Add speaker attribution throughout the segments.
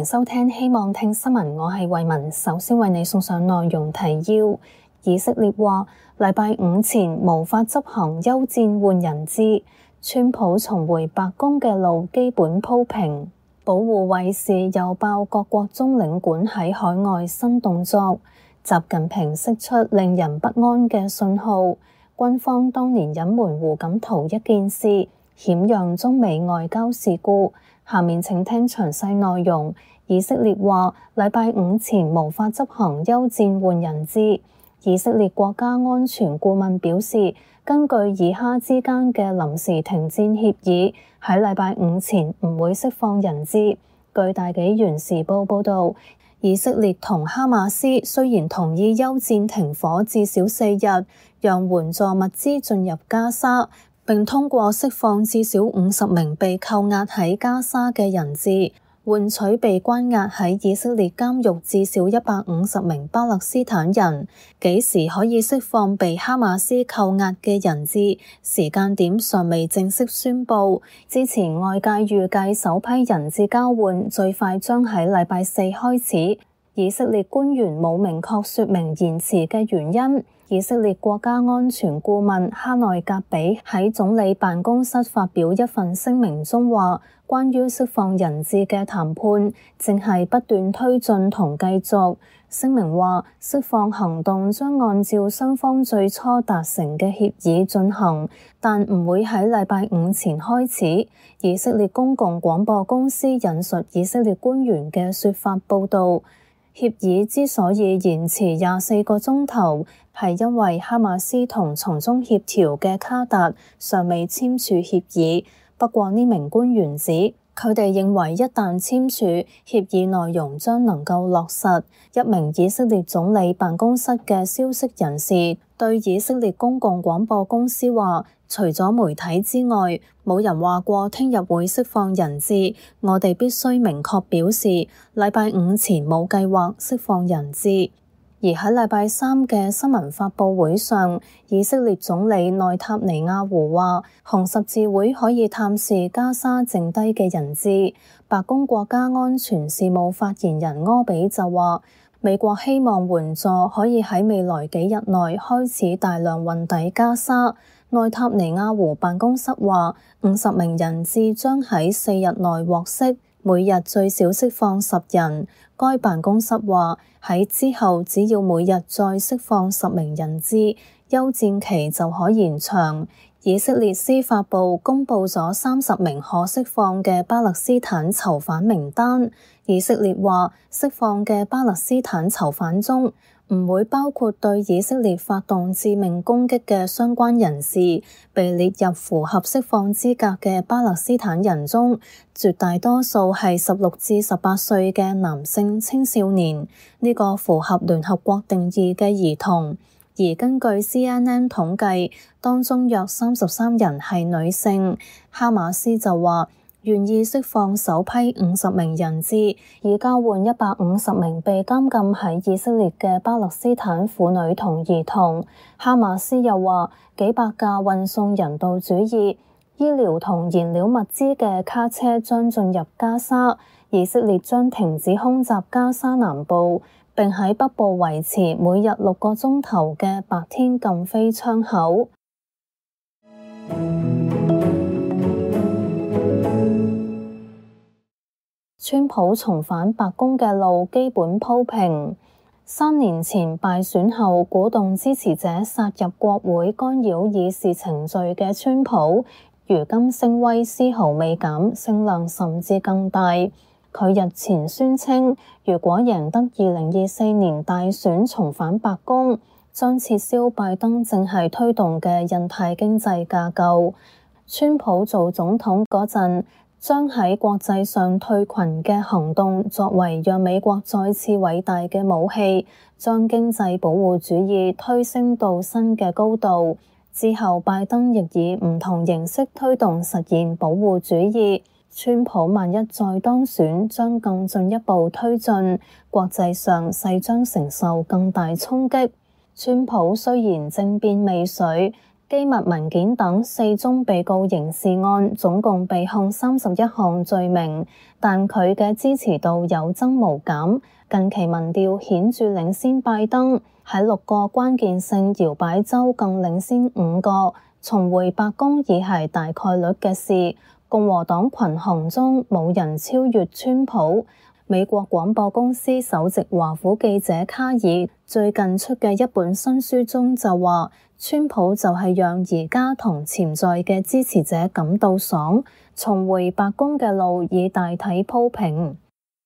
Speaker 1: 收聽希望聽新聞，我係慧雯，首先為你送上內容提要。以色列話禮拜五前無法執行休戰換人質，川普重回白宮嘅路基本鋪平。保護衛士又爆各國中領館喺海外新動作，習近平釋出令人不安嘅信號。軍方當年隱瞞胡錦濤一件事，險釀中美外交事故。下面請聽詳細內容。以色列話禮拜五前無法執行休戰換人質。以色列國家安全顧問表示，根據以哈之間嘅臨時停戰協議，喺禮拜五前唔會釋放人質。據大紀元時報報導，以色列同哈馬斯雖然同意休戰停火至少4日，讓援助物資進入加沙，並通過釋放至少50名被扣押喺加沙嘅人質，換取被關押喺以色列監獄至少150名巴勒斯坦人。幾時可以釋放被哈馬斯扣押嘅人質，時間點尚未正式宣佈。之前外界預計首批人質交換最快將喺禮拜4開始。以色列官員冇明確說明延遲嘅原因。以色列國家安全顧問哈內格比喺總理辦公室發表一份聲明中話，關於釋放人質嘅談判正係不斷推進同繼續。聲明話，釋放行動將按照雙方最初達成嘅協議進行，但唔會喺禮拜五前開始。以色列公共廣播公司引述以色列官員嘅說法報道，協議之所以延遲24個鐘頭，係因為哈馬斯同從中協調嘅卡達尚未簽署協議。不過呢名官員指，佢哋認為一旦簽署協議內容將能夠落實。一名以色列總理辦公室嘅消息人士對以色列公共廣播公司話，除咗媒體之外，冇人話過聽日會釋放人質。我哋必須明確表示，禮拜五前冇計劃釋放人質。而喺禮拜三嘅新聞發佈會上，以色列總理內塔尼亞胡話，紅十字會可以探視加沙剩低嘅人質。白宮國家安全事務發言人柯比就話，美國希望援助可以喺未來幾日內開始大量運抵加沙。內塔尼亞胡辦公室話，50名人質將喺4日內獲釋，每日最少釋放10人。該辦公室話，喺之後只要每日再釋放10名人質，休戰期就可延長。以色列司法部公佈咗30名可釋放嘅巴勒斯坦囚犯名單。以色列話，釋放嘅巴勒斯坦囚犯中唔會包括對以色列發動致命攻擊嘅相關人士。被列入符合釋放資格嘅巴勒斯坦人中，絕大多數係16至18歲嘅男性青少年，呢個符合聯合國定義嘅兒童。而根據 CNN 統計，當中約33人係女性。哈馬斯就話願意釋放首批50名人質，以交換150名被監禁喺以色列嘅巴勒斯坦婦女同兒童。哈馬斯又話，幾百架運送人道主義、醫療同燃料物資嘅卡車將進入加沙，以色列將停止空襲加沙南部，並喺北部維持每日6個鐘頭嘅白天禁飛窗口。川普重返白宮嘅路基本鋪平。3年前敗選後鼓動支持者殺入國會干擾議事程序嘅川普，如今聲威絲毫未減，聲量甚至更大。佢日前宣稱，如果贏得2024年大選重返白宮，將撤銷拜登正係推動嘅印太經濟架構。川普做總統嗰陣，將喺國際上退群嘅行動作為讓美國再次偉大嘅武器，將經濟保護主義推升到新嘅高度。之後拜登亦以唔同形式推動實現保護主義。川普萬一再當選，將更進一步推進，國際上勢將承受更大衝擊。川普雖然政變未遂， 機密文件等4宗被告刑事案，總共被控31項罪名，但佢嘅支持度有增無減。近期民調顯著領先拜登，喺6個關鍵性搖擺州更領先5個，重回白宮已係大概率嘅事。共和黨群雄中冇人超越川普。美國廣播公司首席華府記者卡爾最近出嘅一本新書中就話，川普就係讓而家同潛在嘅支持者感到爽，重回白宮嘅路已大體鋪平。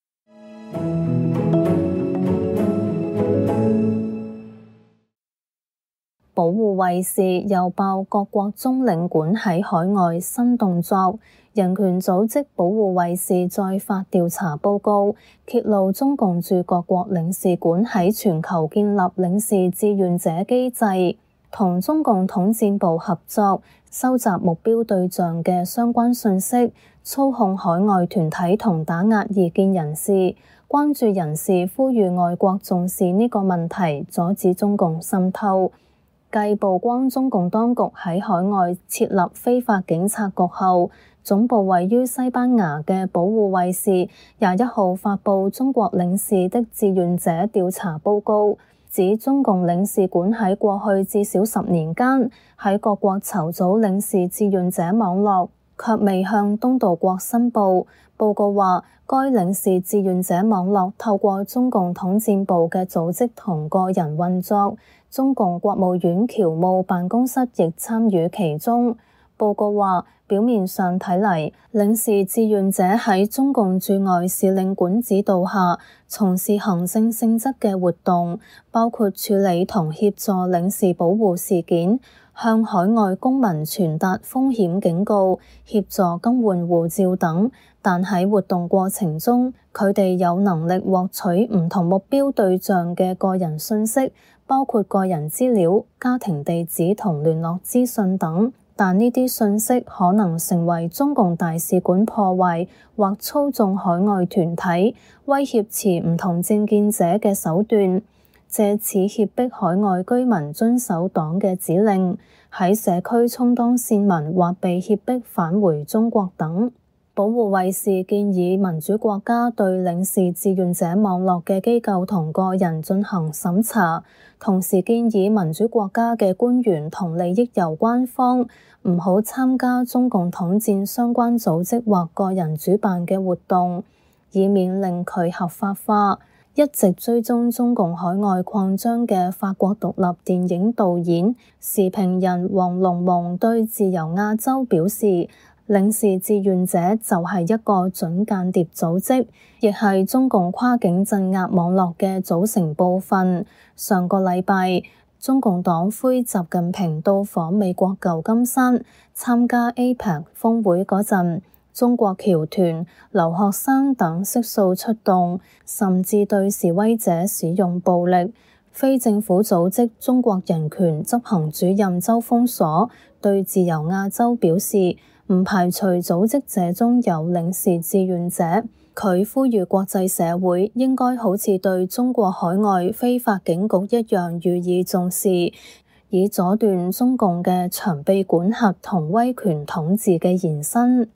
Speaker 1: 保護衛士又爆各國中領館喺海外新動作，人權組織保護衛士再發調查報告，揭露中共駐各國領事館喺全球建立領事志願者機制，同中共統戰部合作，收集目標對象嘅相關信息，操控海外團體同打壓異見人士。關注人士呼籲外國重視呢個問題，阻止中共滲透。繼曝光中共當局喺海外設立非法警察局後，總部位於西班牙嘅保護衛士21號發布中國領事的志願者調查報告，指中共領事館喺過去至少10年間喺各國籌組領事志願者網絡，卻未向東道國申報。報告話，該領事志願者網絡透過中共統戰部嘅組織同個人運作，中共國務院僑務辦公室亦參與其中。報告話，表面上睇嚟，領事志願者喺中共駐外使領館指導下，從事行政性質嘅活動，包括處理同協助領事保護事件，向海外公民傳達風險警告，協助更換護照等。但喺活動過程中，佢哋有能力獲取唔同目標對象嘅個人信息，包括個人資料、家庭地址同聯絡資訊等。但呢啲信息可能成為中共大使館破壞或操縱海外團體、威脅持唔同政見者嘅手段，藉此脅迫海外居民遵守黨嘅指令，喺社區充當線民或被脅迫返回中國等。保護衛士建議民主國家對領事志願者網絡嘅機構同個人進行審查，同時建議民主國家嘅官員同利益攸關方唔好參加中共統戰相關組織或個人主辦嘅活動，以免令佢合法化。一直追蹤中共海外擴張嘅法國獨立電影導演、時評人黃龍蒙對自由亞洲表示，領事志願者就係一個準間諜組織，亦係中共跨境鎮壓網絡嘅組成部分。上個禮拜，中共黨魁習近平到訪美國舊金山參加 APEC 峰會嗰陣，中國僑團、留學生等悉數出動，甚至對示威者使用暴力。非政府組織中國人權執行主任周鋒鎖對自由亞洲表示，唔排除組織者中有領事志願者。佢呼籲國際社會應該好似對中國海外非法警局一樣予以重視，以阻斷中共嘅長臂管轄同威權統治嘅延伸。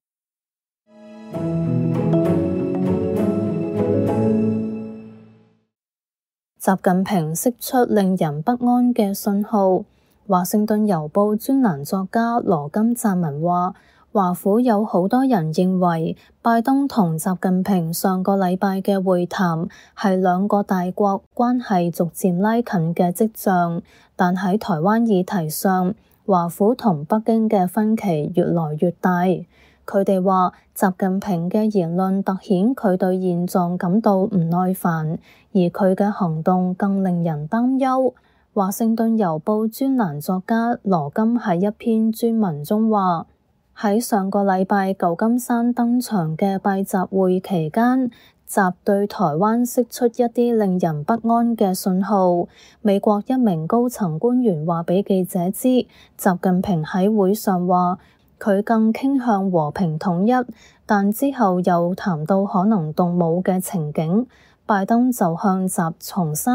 Speaker 1: 習近平釋出令人不安嘅信號。華盛頓郵報專欄作家羅金撰文話，華府有好多人認為拜登同習近平上個禮拜嘅會談係兩個大國關係逐漸拉近嘅跡象，但喺台灣議題上，華府同北京嘅分歧越來越大。佢哋話，習近平嘅言論凸顯佢對現狀感到唔耐煩，而佢嘅行動更令人擔憂。華盛頓郵報專欄作家羅金喺一篇專文中話，喺上個禮拜舊金山登場嘅拜習會期間，習對台灣釋出一啲令人不安嘅信號。美國一名高層官員話俾記者知，習近平喺會上話佢更傾向和平統一，但之後又談到可能動武嘅情景。拜登就向習重申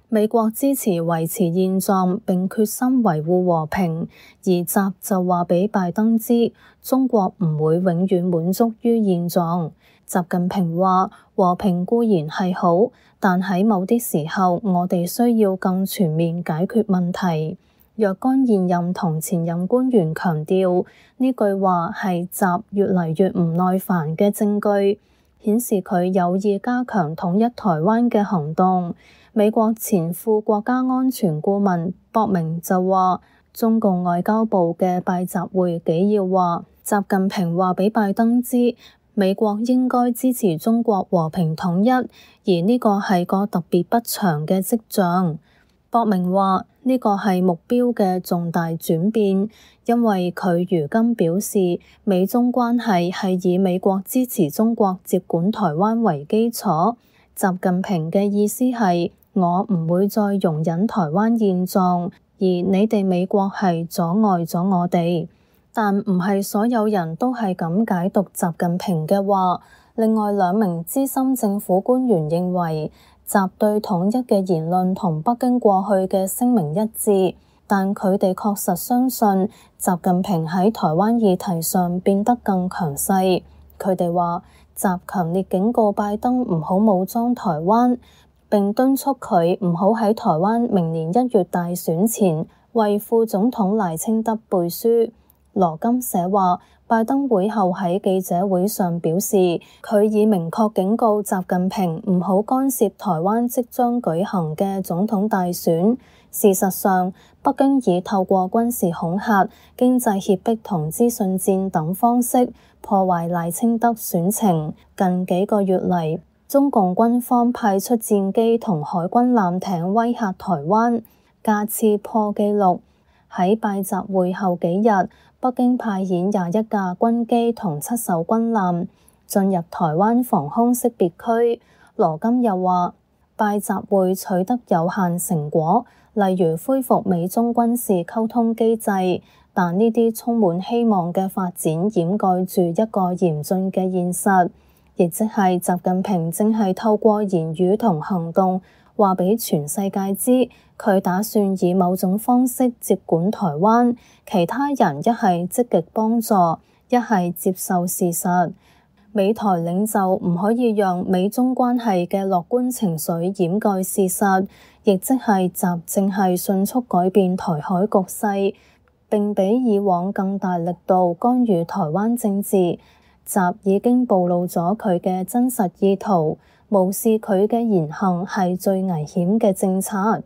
Speaker 1: 美國支持維持現狀並決心維護和平，而習就話俾拜登知，中國唔會永遠滿足於現狀。習近平話：和平固然係好，但喺某啲時候，我哋需要更全面解決問題。若干現任同前任官員強調呢句話係習越嚟越唔耐煩嘅證據，顯示佢有意加強統一台灣嘅行動。美國前副國家安全顧問博明就話，中共外交部嘅拜習會紀要話，習近平話俾拜登知，美國應該支持中國和平統一，而呢個係個特別不祥嘅跡象。博明話呢個係目標嘅重大轉變，因為佢如今表示，美中關係係以美國支持中國接管台灣為基礎。習近平嘅意思係，我唔會再容忍台灣現狀，而你哋美國係阻礙咗我哋。但唔係所有人都係咁解讀習近平嘅話。另外兩名資深政府官員認為，習對統一嘅言論同北京過去嘅聲明一致，但佢哋確實相信習近平喺台灣議題上變得更強勢。佢哋話，習強烈警告拜登唔好武裝台灣，並敦促佢唔好喺台灣明年1月大選前為副總統賴清德背書。羅金社話，拜登會後喺記者會上表示，佢已明確警告習近平唔好干涉台灣即將舉行嘅總統大選。事實上，北京已透過軍事恐嚇、經濟脅迫同資訊戰等方式破壞賴清德選情。近幾個月嚟，中共軍方派出戰機同海軍艦艇威嚇台灣，架次破紀錄。喺拜習會後幾日，北京派遣21架軍機同7艘軍艦進入台灣防空識別區。羅金又話，拜習會取得有限成果，例如恢復美中軍事溝通機制，但呢啲充滿希望嘅發展掩蓋住一個嚴峻嘅現實，亦即係習近平正係透過言語同行動話俾全世界知，佢打算以某種方式接管台灣，其他人一係積極幫助，一係接受事實。美台領袖唔可以讓美中關係嘅樂觀情緒掩蓋事實，亦即係習正係迅速改變台海局勢，並比以往更大力度干預台灣政治。習已經暴露咗佢嘅真實意圖，無視佢嘅言行係最危險嘅政策。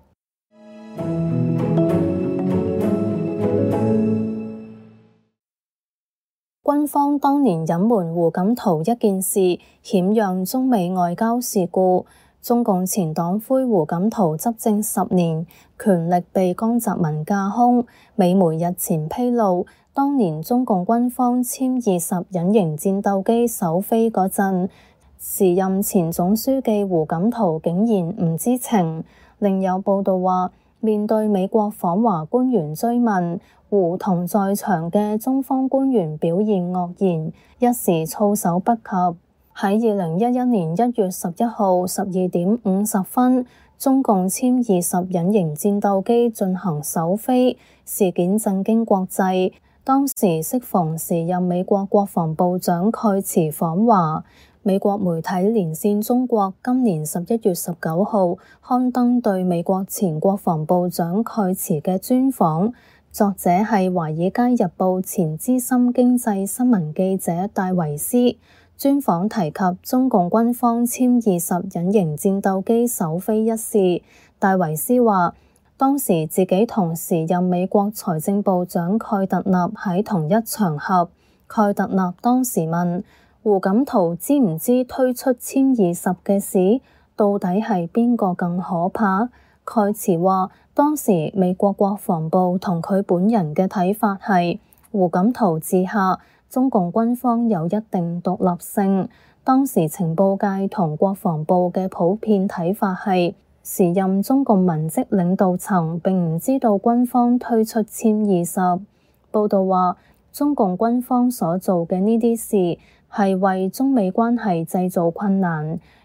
Speaker 1: 軍方當年隱瞞胡錦濤一件事，險釀中美外交事故。中共前黨魁胡錦濤執政10年，權力被江澤民架空。美媒日前披露，當年中共軍方殲20隱形戰鬥機首飛嗰陣，時任前總書記胡錦濤竟然唔知情。另有報道話，面對美國訪華官員追問，胡同在場嘅中方官員表現愕然，一時措手不及。喺2011年1月11號12點50分，中共殲20隱形戰鬥機進行首飛，事件震驚國際。當時適逢時任美國國防部長蓋茨訪華。美國媒體連線中國今年11月19號刊登對美國前國防部長蓋茨嘅專訪，作者係《華爾街日報》前資深經濟新聞記者戴維斯。專訪提及中共軍方殲20隱形戰鬥機首飛一事，戴維斯話，當時自己同時任美國財政部長蓋特納喺同一場合，蓋特納當時問胡錦濤知唔知推出殲20嘅事，到底係邊個更可怕？蓋茨話，當時美國國防部同佢本人嘅睇法係胡錦濤治下，中共軍方有一定獨立性。當時情報界同國防部嘅普遍睇法係，時任中共文職領導層並唔知道軍方推出殲20。報道話，中共軍方所做嘅呢啲事係為中美關係製造困難，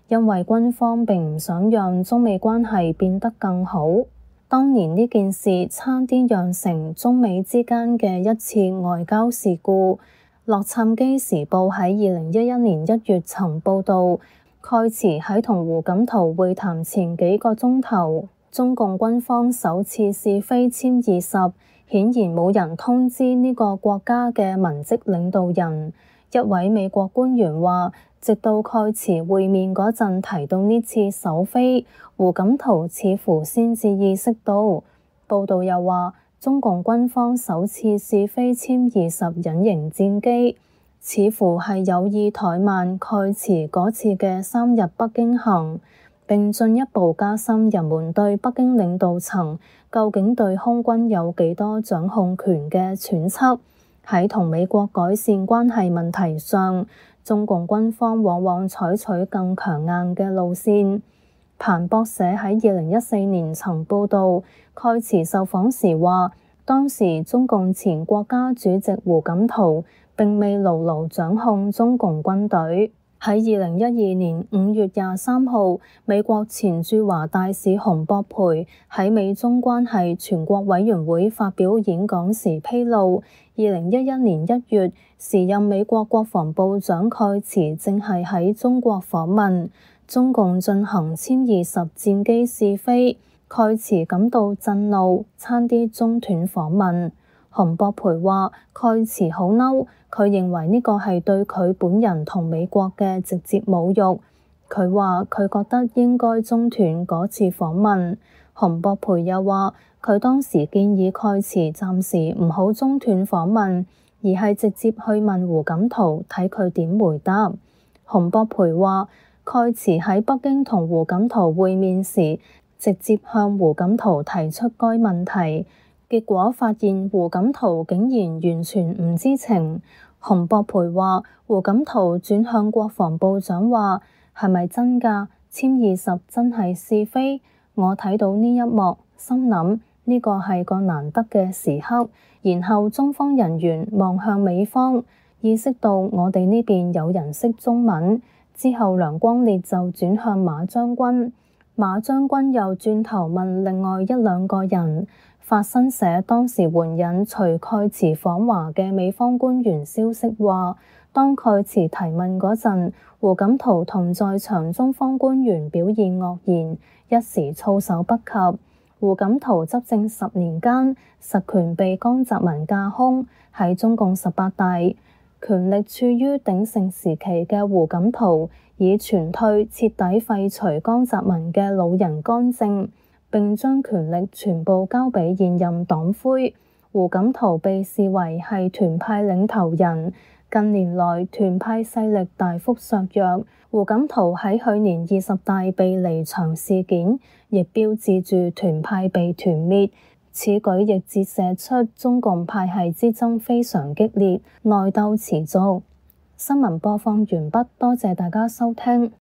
Speaker 1: 因為軍方並唔想讓中美關係變得更好。當年呢件事差啲釀成中美之間嘅一次外交事故。洛杉磯時報喺2011年1月曾報導，蓋茨喺同胡錦濤會談前幾個鐘頭，中共軍方首次試飛殲20，顯然冇人通知呢個國家嘅文職領導人。一位美國官員話，直到蓋茨會面嗰陣提到呢次首飛，胡錦濤似乎先至意識到。報導又話，中共軍方首次試飛殲20隱形戰機，似乎係有意怠慢蓋茨嗰次嘅3日北京行，並進一步加深人們對北京領導層究竟對空軍有幾多掌控權嘅揣測。喺同美國改善關係問題上，中共軍方往往採取更強硬嘅路線。彭博社喺2014年曾報導，蓋茨受訪時話，當時中共前國家主席胡錦濤並未牢牢掌控中共軍隊。喺2012年5月23號，美國前駐華大使洪博培喺美中關係全國委員會發表演講時披露，2011年1月，時任美國國防部長蓋茨正係喺中國訪問，中共進行殲20戰機試飛，蓋茨感到震怒，差啲中斷訪問。洪博培話，蓋茨好嬲，佢認為呢個係對佢本人同美國嘅直接侮辱。佢話佢覺得應該中斷嗰次訪問。洪博培又話，佢當時建議蓋茨暫時唔好中斷訪問，而係直接去問胡錦濤，睇佢點回答。洪博培話，蓋茨喺北京同胡錦濤會面時，直接向胡錦濤提出該問題。結果發現胡錦濤竟然完全唔知情。洪博培話，胡錦濤轉向國防部長話，係咪真㗎？殲20真係試飛？我睇到呢一幕，心諗呢個係個難得嘅時刻。然後中方人員望向美方，意識到我哋呢邊有人識中文。之後梁光烈就轉向馬將軍，馬將軍又轉頭問另外1、2個人。法新社當時援引隨蓋茨訪華嘅美方官員消息話，當蓋茨提問嗰陣，胡錦濤同在場中方官員表現愕然，一時措手不及。胡錦濤執政10年間，實權被江澤民架空，喺中共18大權力處於鼎盛時期嘅胡錦濤，以全退徹底廢除江澤民嘅老人干政，並將權力全部交俾現任黨魁。胡錦濤被視為係團派領頭人，近年來團派勢力大幅削弱。胡錦濤喺去年20大被離場事件，亦標誌住團派被團滅。此舉亦折射出中共派系之爭非常激烈，內鬥持續。新聞播放完畢，多謝大家收聽。